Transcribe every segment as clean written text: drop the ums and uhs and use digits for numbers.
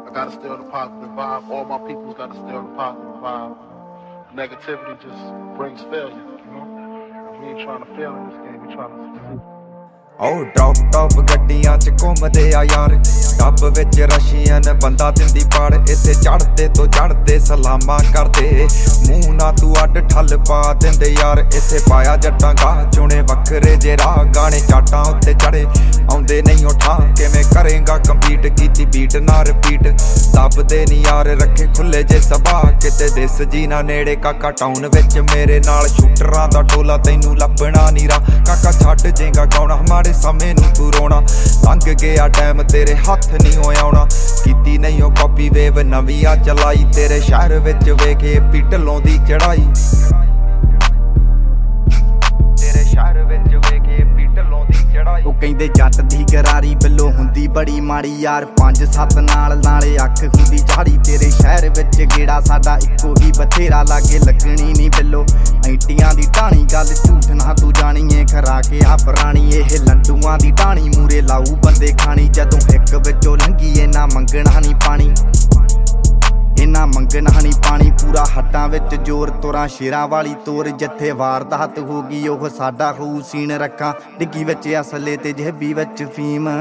I gotta stay on the positive vibe. All my people's gotta stay on the positive vibe. Negativity just brings failure, you know? We ain't trying to fail in this game, we trying to succeed. ਉਹ drop top ਗੱਡੀਆਂ 'ਚ ਘੁੰਮਦੇ ਆ ਯਾਰ, tub ਵਿੱਚ Russian ਬੰਦਾ ਦਿੰਦੀ ਪਾੜ। ਇੱਥੇ ਚੜ੍ਹਦੇ ਤੋਂ ਚੜ੍ਹਦੇ ਸਲਾਮਾਂ ਕਰਦੇ, ਮੂੰਹ ਨਾ ਤੂੰ ਅੱਡ ਠੱਲ ਪਾ ਦਿੰਦੇ ਯਾਰ। ਇੱਥੇ ਪਾਇਆ ਜੱਟਾਂ ਗਾਹ ਚੁਣੇ ਵੱਖਰੇ ਜੇ ਰਾਹ, ਗਾਣੇ ਚਾਟਾਂ ਉੱਤੇ ਚੜੇ ਆਉਂਦੇ ਨਹੀਂ ਉਹ ਠਾਂ। ਕਿਵੇਂ ਕਰੇਗਾ ਕੰਪੀਟ, ਕੀਤੀ ਬੀਟ ਨਾ ਰਿਪੀਟ, ਦੱਬਦੇ ਨੀ ਯਾਰ ਰੱਖੇ ਖੁੱਲੇ ਜੇ ਸਭਾ। ਕਿਤੇ ਦਿਸ ਜੀ ਨਾ ਨੇੜੇ ਕਾਕਾ ਟਾਊਨ ਵਿੱਚ ਮੇਰੇ ਨਾਲ ਸ਼ੂਟਰਾਂ ਦਾ ਟੋਲਾ, ਤੈਨੂੰ ਲੱਭਣਾ ਨੀ ਰਾ ਕਾਕਾ। ਛੱਡ ਜੇਗਾ ਗਾਉਣਾ ਮਾੜੇ ਸਮੇਂ ਨੂੰ ਤੂੰ ਰੋਣਾ, ਲੰਘ ਗਿਆ ਟਾਈਮ ਤੇਰੇ ਹੱਥ ਨਹੀਂ ਹੋ ਆਉਣਾ। ਕੀਤੀ ਨਹੀਂ ਉਹ ਕਾਪੀ ਵੇਵ ਨਵੀਂ ਆ ਚਲਾਈ, ਤੇਰੇ ਸ਼ਹਿਰ ਵਿੱਚ ਵੇਖੇ ਢਿੱਲੋਂ ਦੀ ਚੜਾਈ। ਤੇਰੇ ਸ਼ਹਿਰ ਵਿੱਚ ਵੇਖੇ ਢਿੱਲੋਂ ਦੀ ਚੜਾਈ। ਉਹ ਕਹਿੰਦੇ ਜੱਟ ਦੀ ਗਰਾਰੀ ਬਿੱਲੋ ਹੁੰਦੀ ਬੜੀ ਮਾੜੀ ਯਾਰ, 5-7 ਨਾਲ ਨਾਲੇ ਅੱਖ ਹੁੰਦੀ ਝਾੜੀ। ਤੇਰੇ ਸ਼ਹਿਰ ਵਿੱਚ ਗੇੜਾ ਸਾਡਾ ਇੱਕੋ ਹੀ ਬਥੇਰਾ, ਲਾਗੇ ਲੱਗਣੀ ਨੀ ਬਿੱਲੋ ਐਂਟੀਆਂ ਦੀ ਢਾਣੀ। ਗੱਲ ਝੂਠ ਨਾ ਤੂੰ ਜਾਣੀਏ ਖਰਾ ਕੇ ਆ ਪੁਰਾਣੀ, ਇਹ ਲੰਡੂਆਂ ਦੀ ਢਾਣੀ ਮੂਰੇ ਲਾਊ ਬੰਦੇ ਖਾਣੀ। ਜਦੋਂ ਹਿੱਕ ਵਿੱਚੋਂ ਲੰਘੀ ਇਹਨਾਂ ਮੰਗਣਾ ਨੀ ਪਾਣੀ, ਇਹਨਾਂ ਮੰਗਣਾ ਨੀ ਪਾਣੀ। ਪੂਰਾ ਹੱਟਾਂ ਵਿੱਚ ਜ਼ੋਰ, ਤੁਰਾਂ ਸ਼ੇਰਾਂ ਵਾਲੀ ਤੋਰ। ਜਿੱਥੇ ਵਾਰਦਾਤ ਹੋ ਗਈ ਉਹ ਸਾਡਾ ਹੋਊ ਸੀਨ, ਰੱਖਾਂ ਡਿੱਗੀ ਵਿੱਚ ਅਸਲੇ ਤੇ ਜੇਬੀ ਵਿੱਚ ਫੀਮ।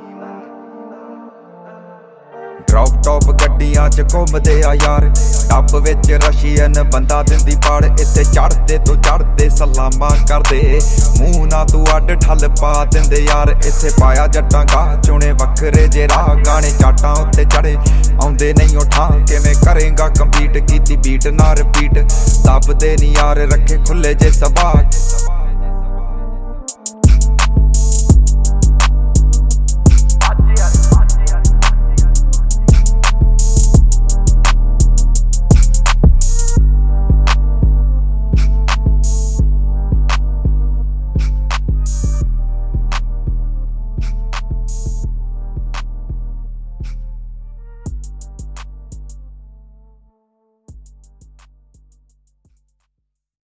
ਡ੍ਰੌਪ ਟੌਪ ਗੱਡੀਆਂ 'ਚ ਘੁੰਮਦੇ ਆ ਯਾਰ, ਟੱਬ ਵਿੱਚ ਰਸ਼ੀਅਨ ਬੰਦਾ ਦਿੰਦੀ ਪਾੜ। ਇੱਥੇ ਚੜ੍ਹਦੇ ਤੋਂ ਚੜ੍ਹਦੇ ਸਲਾਮਾਂ ਕਰਦੇ, ਮੂੰਹ ਨਾ ਤੂੰ ਅੱਡ ਠੱਲ ਪਾ ਦਿੰਦੇ ਯਾਰ। ਇੱਥੇ ਪਾਇਆ ਜੱਟਾਂ ਗਾਹ ਚੁਣੇ ਵੱਖਰੇ ਜੇ ਰਾਹ, ਗਾਣੇ ਚਾਟਾਂ ਉੱਤੇ ਚੜੇ ਆਉਂਦੇ ਨਹੀਂ ਉਹ ਠਾਂ। ਕਿਵੇਂ ਕਰੇਗਾ ਕੰਪੀਟ, ਕੀਤੀ ਬੀਟ ਨਾ ਰਿਪੀਟ, ਦੱਬਦੇ ਨੀ ਯਾਰ ਰੱਖੇ ਖੁੱਲੇ ਜੇ ਸਭਾ।